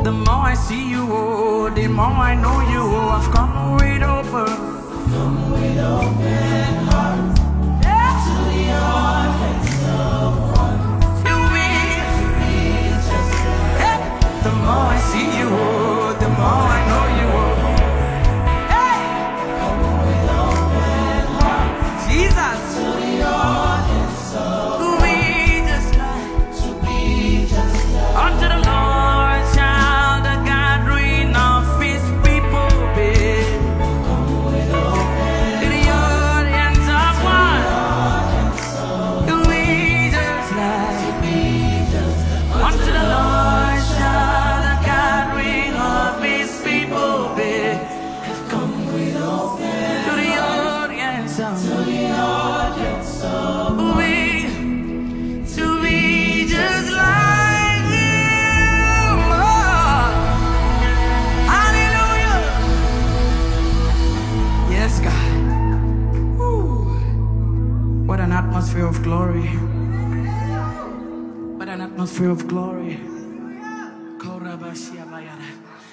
The more I see you, oh, the more I know you. Oh, I've come with open heart. Yeah. To the audience of one. To me, just like. Yeah. The more I see you, oh, the more I know you. Oh. Hey. Come with open heart. Jesus. To the audience of one. To me, just like. To be just like. Unto the Lord shall the gathering of His people be. Come with open to the audience of one. To be just like. To be just like. Unto the Lord shall the gathering of His people be. Have come with open to the audience of. To the audience of. To be just like Him. Oh, hallelujah. Yes, God. Woo. What an atmosphere of glory. What an atmosphere of glory.